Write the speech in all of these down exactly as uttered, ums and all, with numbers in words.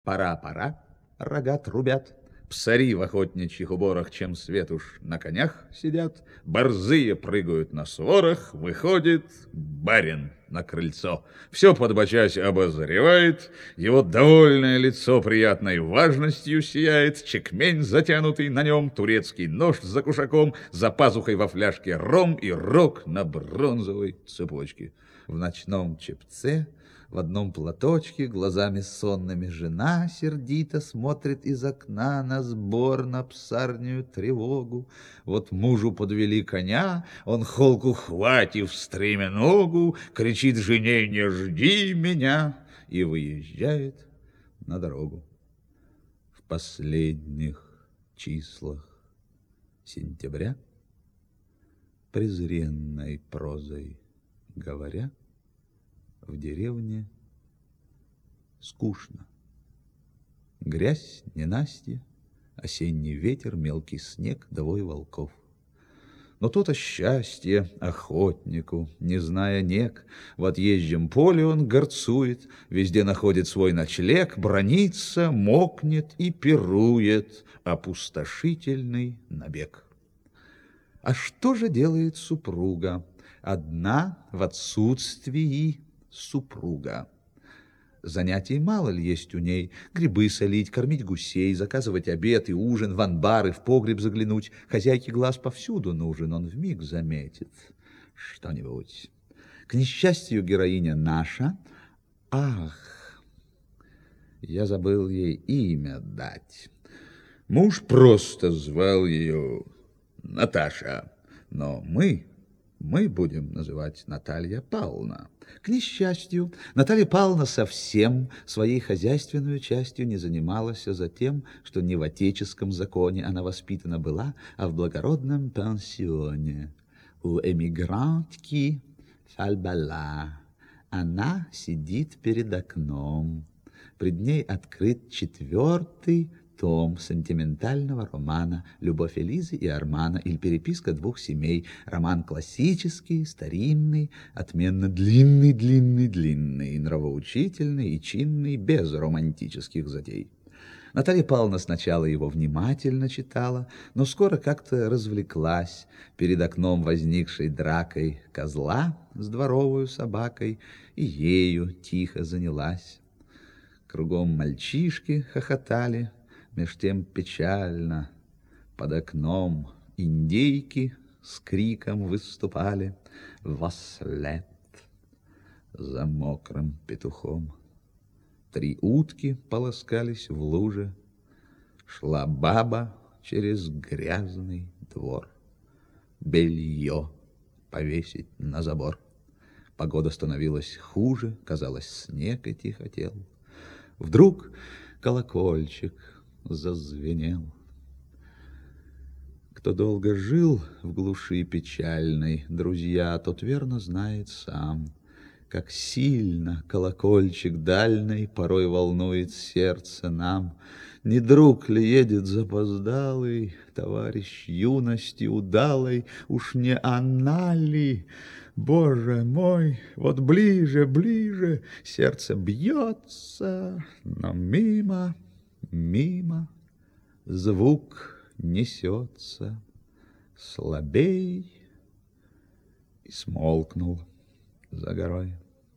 Пора, пора, рога трубят. Псари в охотничьих уборах, чем свет уж на конях сидят. Борзые прыгают на сворах, выходит барин на крыльцо. Все подбочась обозревает, его довольное лицо приятной важностью сияет, чекмень, затянутый на нем, турецкий нож за кушаком, за пазухой во фляжке ром и рог на бронзовой цепочке. В ночном чепце, в одном платочке, глазами сонными жена сердито смотрит из окна на сбор, на псарню тревогу. Вот мужу подвели коня, он холку хватив стремяногу, кричит жене: «Не жди меня!» и выезжает на дорогу. В последних числах сентября, презренной прозой говоря, в деревне скучно. Грязь, ненастье, осенний ветер, мелкий снег, двое волков. Но то-то счастье охотнику, не зная нег. В отъезжем поле он горцует, везде находит свой ночлег, бранится, мокнет и пирует. Опустошительный набег. А что же делает супруга? Одна в отсутствии супруга. Занятий мало ли есть у ней: грибы солить, кормить гусей, заказывать обед и ужин, в анбар и в погреб заглянуть. Хозяйке глаз повсюду нужен, он вмиг заметит что-нибудь. К несчастью, героиня наша... Ах, я забыл ей имя дать. Муж просто звал ее Наташа, но мы... Мы будем называть Наталья Павловна. К несчастью, Наталья Павловна совсем своей хозяйственной частью не занималась за тем, что не в отеческом законе она воспитана была, а в благородном пансионе. У эмигрантки фальбала. Она сидит перед окном. Пред ней открыт четвертый том сентиментального романа «Любовь Элизы и Армана» или переписка двух семей. Роман классический, старинный, отменно длинный, длинный, длинный, нравоучительный и чинный, без романтических затей. Наталья Павловна сначала его внимательно читала, но скоро как-то развлеклась перед окном возникшей дракой козла с дворовой собакой и ею тихо занялась. Кругом мальчишки хохотали, меж тем печально под окном индейки с криком выступали вослед за мокрым петухом. Три утки полоскались в луже, шла баба через грязный двор. Белье повесить на забор. Погода становилась хуже, казалось, снег идти хотел. Вдруг колокольчик зазвенел. Кто долго жил в глуши печальной, друзья, тот верно знает сам, как сильно колокольчик дальний порой волнует сердце нам. Не друг ли едет запоздалый, товарищ юности удалой, уж не она ли? Боже мой, вот ближе, ближе, сердце бьется, но мимо, мимо, звук несется слабей и смолкнул за горой.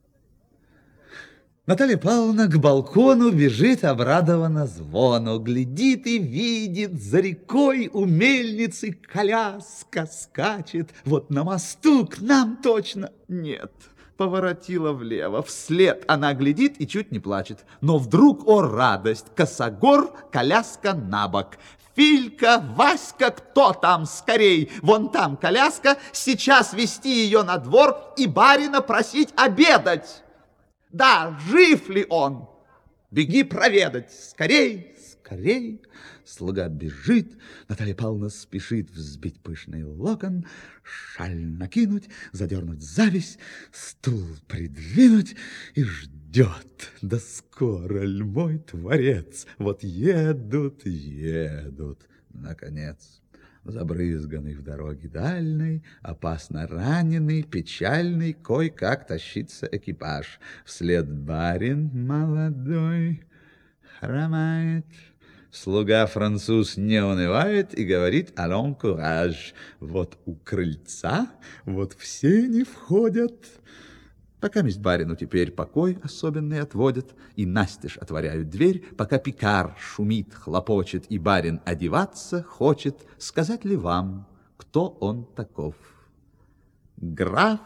Наталья Павловна к балкону бежит обрадованно звону, глядит и видит, за рекой у мельницы коляска скачет. Вот на мосту к нам точно нет. Поворотила влево, вслед она глядит и чуть не плачет. Но вдруг, о радость, косогор, коляска набок. Филька, Васька, кто там, скорей? Вон там коляска, сейчас вести ее на двор и барина просить обедать. Да, жив ли он? Беги проведать, скорей, скорей. Слуга бежит, Наталья Павловна спешит взбить пышный локон, шаль накинуть, задернуть завесь, стул придвинуть и ждет. Да скоро ль мой творец? Вот едут, едут, наконец. Забрызганный в дороге дальней, опасно раненый, печальный, кой-как тащится экипаж. Вслед барин молодой, хромает. Слуга-француз не унывает и говорит «Allons, courage». Вот у крыльца, вот все не входят. Пока месть барину теперь покой особенный отводят, и настежь отворяют дверь, пока пикар шумит, хлопочет, и барин одеваться хочет, сказать ли вам, кто он таков? Граф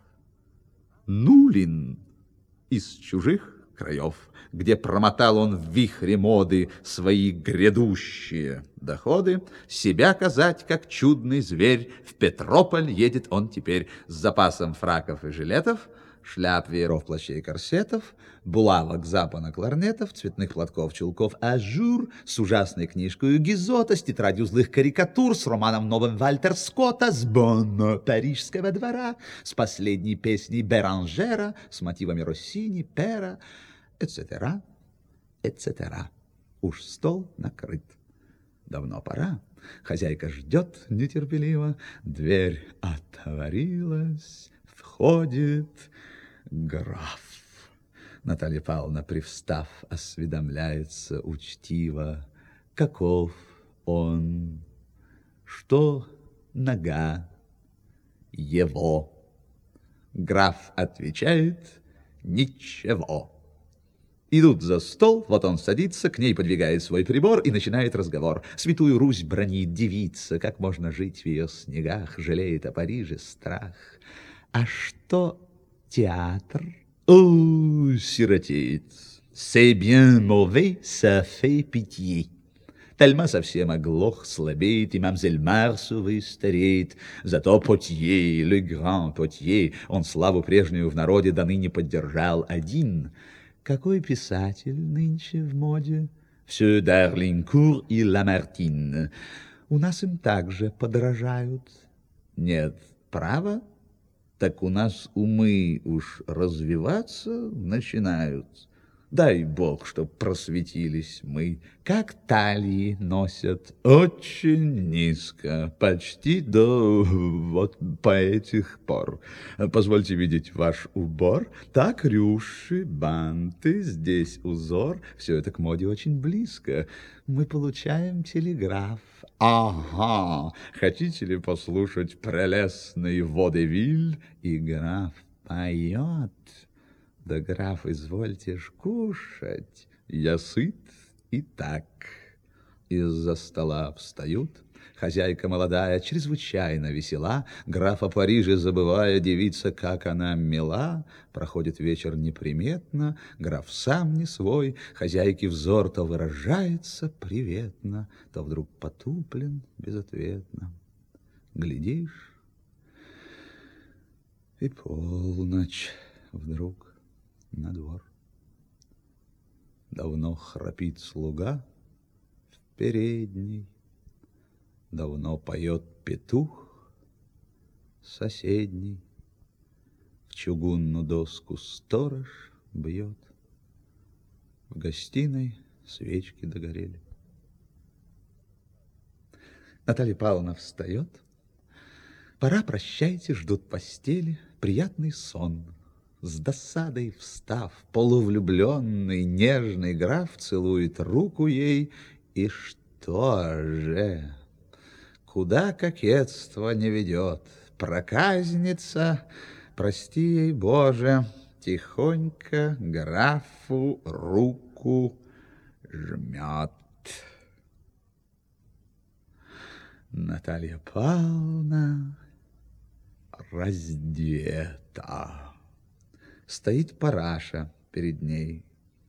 Нулин из чужих краев, где промотал он в вихре моды свои грядущие доходы, себя казать, как чудный зверь, в Петрополь едет он теперь с запасом фраков и жилетов, шляп, вееров, плащей, корсетов, булавок, запонок, ларнетов, цветных платков, чулков, ажур, с ужасной книжкой Гизота, с тетрадью злых карикатур, с романом новым Вальтер Скотта, с Бонно Парижского двора, с последней песней Беранжера, с мотивами Россини, Пера, et cetera, et cetera. Уж стол накрыт. Давно пора. Хозяйка ждет нетерпеливо. Дверь отворилась. Входит граф. Наталья Павловна, привстав, осведомляется учтиво. Каков он? Что нога его? Граф отвечает: ничего. Идут за стол, вот он садится, к ней подвигает свой прибор и начинает разговор. Святую Русь бранит девица, как можно жить в ее снегах, жалеет о Париже страх. А что театр? О, сиротеец! C'est bien mauvais, ça fait pitié. Тальма совсем оглох, слабеет, и мамзель Марсовый стареет. Зато Потье, le grand Потье, он славу прежнюю в народе до ныне поддержал один. Какой писатель нынче в моде? Все Дарлинкур и Ламартин. У нас им также подражают. Нет, право? Так у нас умы уж развиваться начинают. Дай Бог, чтоб просветились мы. Как талии носят очень низко, почти до вот по этих пор. Позвольте видеть ваш убор. Так рюши, банты, здесь узор. Все это к моде очень близко. Мы получаем телеграф. Ага, хотите ли послушать прелестный водевиль? И граф поет. Да, граф, извольте ж кушать, я сыт и так. Из-за стола встают. Хозяйка молодая, чрезвычайно весела. Граф о Париже забывая, девица, как она мила. Проходит вечер неприметно, граф сам не свой. Хозяйке взор то выражается приветно, то вдруг потуплен безответно. Глядишь, и полночь вдруг. На двор. Давно храпит слуга в передней, давно поет петух соседний, в чугунную доску сторож бьет, в гостиной свечки догорели. Наталья Павловна встает. Пора, прощайте, ждут постели, приятный сон. С досадой встав, полувлюбленный, нежный граф целует руку ей. И что же? Куда кокетство не ведет? Проказница, прости ей, Боже, тихонько графу руку жмет. Наталья Павловна раздета. Стоит Параша перед ней.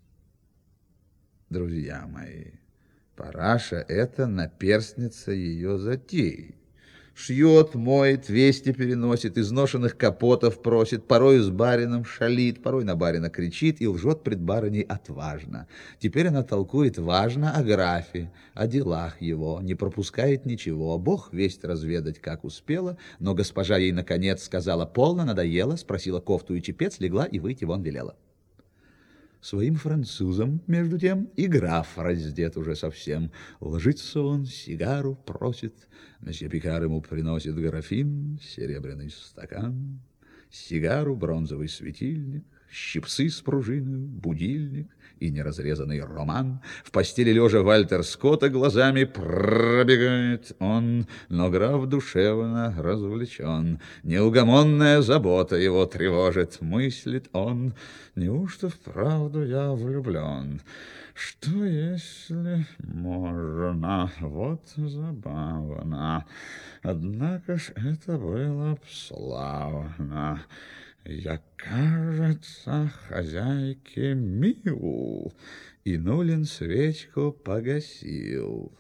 Друзья мои, Параша — это наперстница ее затей. Шьет, моет, вести переносит, изношенных капотов просит, порой с барином шалит, порой на барина кричит и лжет пред барыней отважно. Теперь она толкует важно о графе, о делах его, не пропускает ничего. Бог весть разведать, как успела, но госпожа ей, наконец, сказала: полно, надоело, спросила кофту и чепец, легла и выйти вон велела. Своим французом, между тем, и граф раздет уже совсем. Ложится он, сигару просит. Месье Пикар ему приносит графин, серебряный стакан, сигару, бронзовый светильник, щипцы с пружиной, будильник и неразрезанный роман. В постели лежа Вальтер Скотта глазами пробегает он, но граф душевно развлечен. Неугомонная забота его тревожит, мыслит он: неужто вправду я влюблен? Что если можно? Вот забавно. Однако ж это было б славно. Я, кажется, хозяйке мил. И Нулин свечку погасил.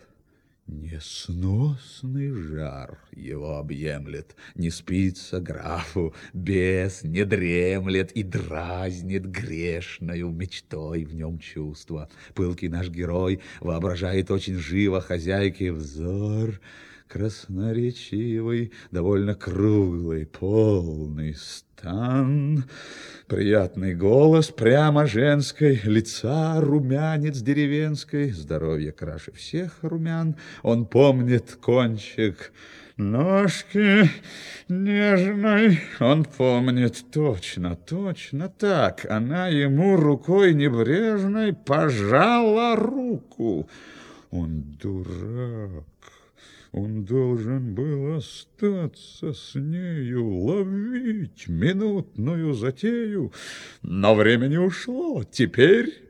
Несносный жар его объемлет, не спится графу, бес не дремлет и дразнит грешною мечтой в нем чувства. Пылкий наш герой воображает очень живо хозяйке взор, красноречивый, довольно круглый, полный стан, приятный голос прямо женской, лица румянец деревенской, здоровье краше всех румян, он помнит кончик ножки нежной, он помнит точно, точно так, она ему рукой небрежной пожала руку. Он дурак. Он должен был остаться с нею, ловить минутную затею. Но время не ушло. Теперь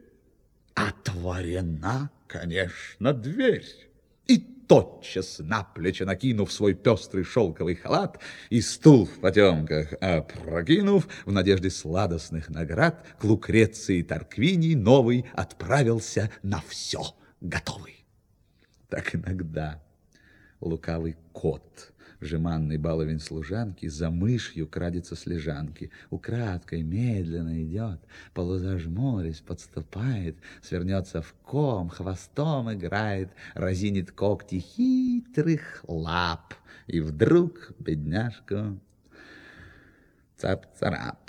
отворена, конечно, дверь. И тотчас, на плечи накинув свой пестрый шелковый халат и стул в потемках опрокинув, в надежде сладостных наград, к Лукреции Тарквинии новый отправился на все готовый. Так иногда лукавый кот, жеманный баловень служанки, за мышью крадется с лежанки, украдкой медленно идет, полузажмурясь, подступает, свернется в ком, хвостом играет, разинет когти хитрых лап, и вдруг бедняжку цап-царап.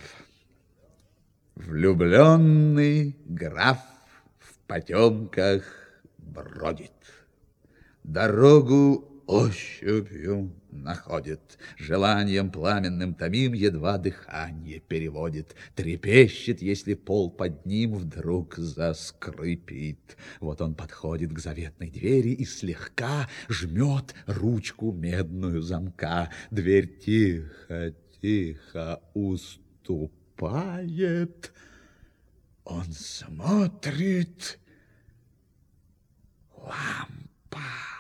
Влюбленный граф в потемках бродит, дорогу ощупью находит, желанием пламенным томим едва дыхание переводит, трепещет, если пол под ним вдруг заскрипит. Вот он подходит к заветной двери и слегка жмет ручку медную замка. Дверь тихо-тихо уступает. Он смотрит, лампа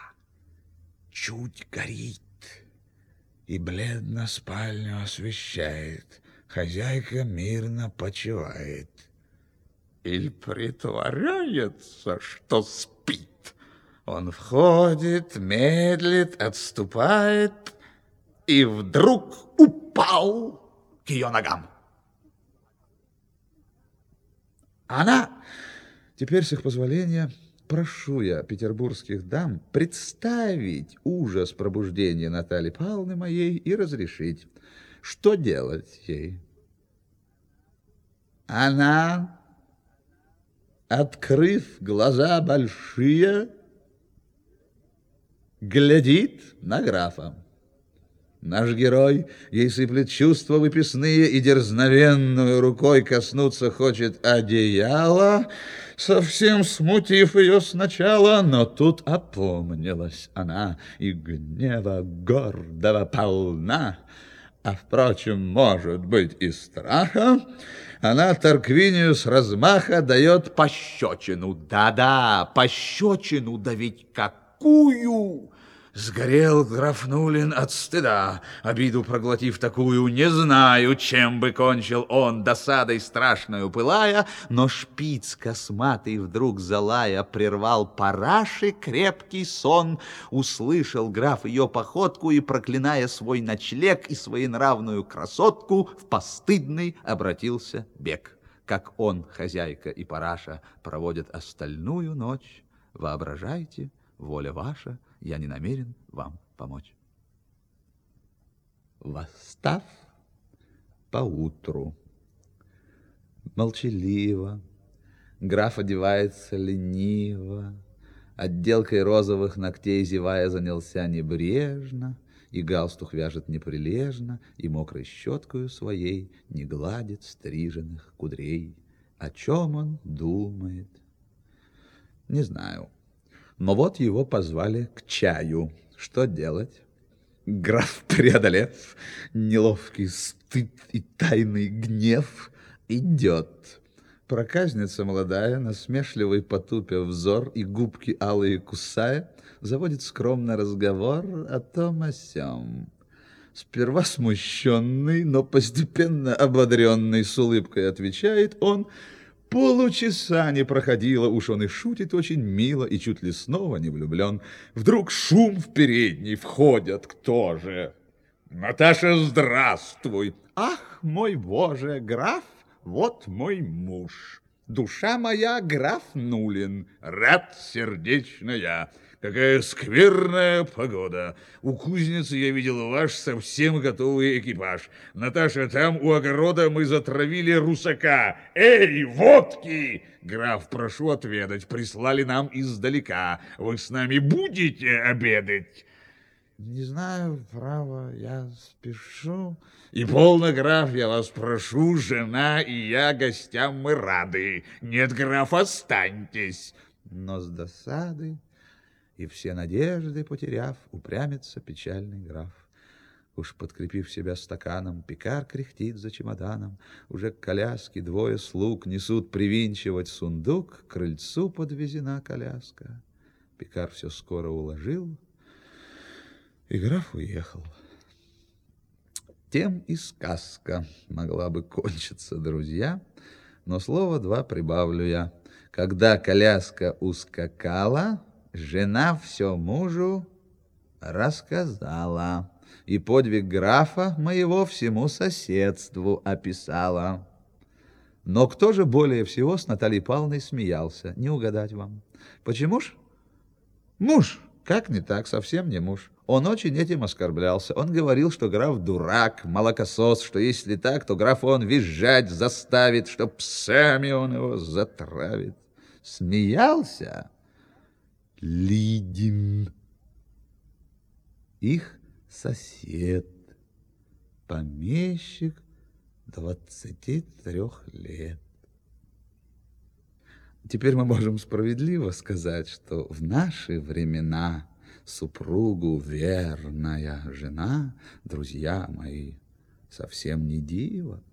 чуть горит и бледно спальню освещает. Хозяйка мирно почивает. Или притворяется, что спит. Он входит, медлит, отступает и вдруг упал к ее ногам. Она, теперь с их позволения, прошу я петербургских дам представить ужас пробуждения Натальи Павловны моей и разрешить, что делать ей. Она, открыв глаза большие, глядит на графа. Наш герой ей сыплет чувства выписные и дерзновенную рукой коснуться хочет одеяла, совсем смутив ее сначала, но тут опомнилась она и гнева гордого полна, а, впрочем, может быть, и страха. Она Тарквинию с размаха дает пощечину. Да-да, пощечину, да ведь какую! Сгорел граф Нулин от стыда, обиду проглотив такую, не знаю, чем бы кончил он, досадой страшную пылая, но шпиц косматый вдруг залая прервал параши крепкий сон, услышал граф ее походку и, проклиная свой ночлег и своенравную красотку, в постыдный обратился бег. Как он, хозяйка и параша проводят остальную ночь, воображайте, воля ваша, я не намерен вам помочь. Восстав поутру, молчаливо, граф одевается лениво, отделкой розовых ногтей зевая занялся небрежно, и галстух вяжет неприлежно, и мокрой щеткою своей не гладит стриженных кудрей. О чем он думает? Не знаю. Но вот его позвали к чаю. Что делать? Граф, преодолев неловкий стыд и тайный гнев, идет. Проказница молодая, насмешливый потупя взор и губки алые кусая, заводит скромно разговор о том о сём. Сперва смущенный, но постепенно ободренный, с улыбкой отвечает он: полчаса не проходило, уж он и шутит очень мило, и чуть ли снова не влюблен. Вдруг шум в передней, входят кто же? Наташа, здравствуй! Ах, мой боже, граф, вот мой муж. Душа моя, граф Нулин, рад сердечно я. Какая скверная погода. У кузницы я видел ваш совсем готовый экипаж. Наташа, там у огорода мы затравили русака. Эй, водки! Граф, прошу отведать, прислали нам издалека. Вы с нами будете обедать? Не знаю, право, я спешу. И полно, граф, я вас прошу, жена и я гостям мы рады. Нет, граф, останьтесь. Но с досады и все надежды потеряв, упрямится печальный граф. Уж подкрепив себя стаканом, пекарь кряхтит за чемоданом. Уже к коляске двое слуг несут привинчивать сундук. К крыльцу подвезена коляска. Пекарь все скоро уложил, и граф уехал. Тем и сказка могла бы кончиться, друзья, но слово два прибавлю я. Когда коляска ускакала, жена все мужу рассказала, и подвиг графа моего всему соседству описала. Но кто же более всего с Натальей Павловной смеялся? Не угадать вам. Почему ж? Муж. Как не так? Совсем не муж. Он очень этим оскорблялся. Он говорил, что граф дурак, молокосос, что если так, то графа он визжать заставит, что псами он его затравит. Смеялся Лидин, их сосед, помещик двадцати трех лет. Теперь мы можем справедливо сказать, что в наши времена супругу верная жена, друзья мои, совсем не диво.